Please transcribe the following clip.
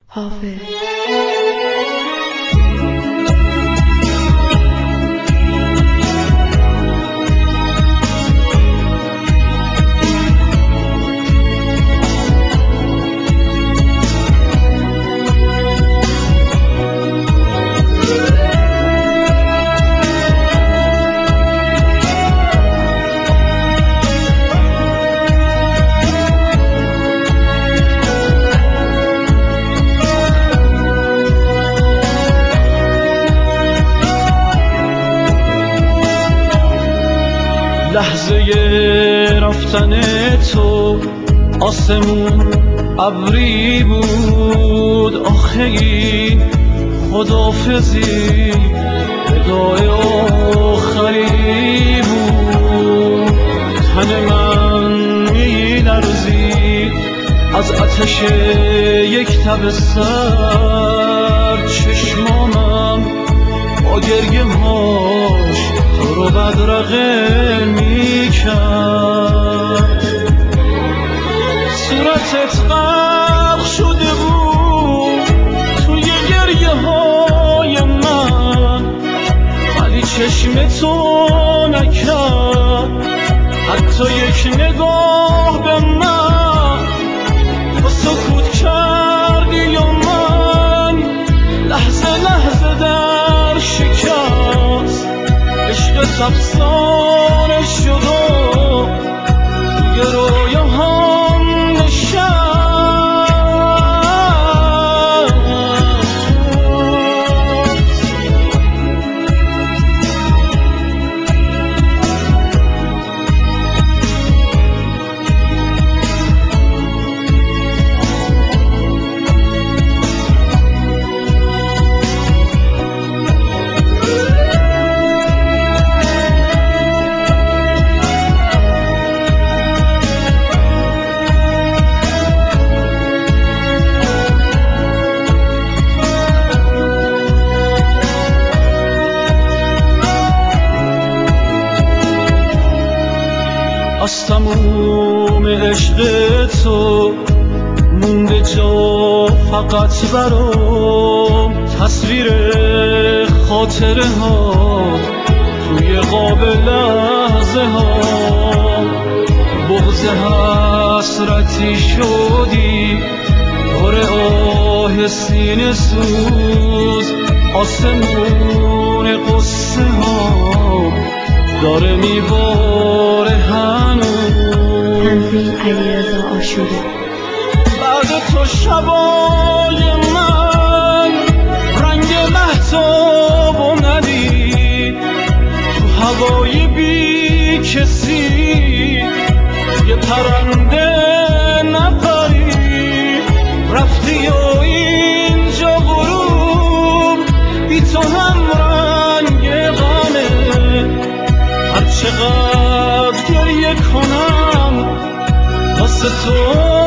حافظ. لحظه رفتن تو آسمون ابری بود، آخه این خداحافظی ندای آخری بود. تن من میلرزید از آتش یک تب سرد، چشمانم با گریه هاش تو رو بدرقه میکرد. صورتت غرق شده بود توی گریه های من، ولی چشم تو نکرد حتی یک نگاه به من. تو سکوت کردی و من لحظه لحظه در شکست عشقت افسانه شد و توی رویاهام نشست. از تموم عشق تو مونده جا فقط برام تصویر خاطره ها توی قاب لحظه ها. بغض حسرتی شدی پر آه سینه سوز، آسمون قصه ها داره میباره هنوز. تنظیم علیرضا آشوری. بعد تو شبای من رنگ مهتابو ندید، تو هوای بی کسی یه پرنده نپرید. رفتی و اینجا غروب بی تو هم رنگ غمه، هر چقدر گریه کنم واسه تو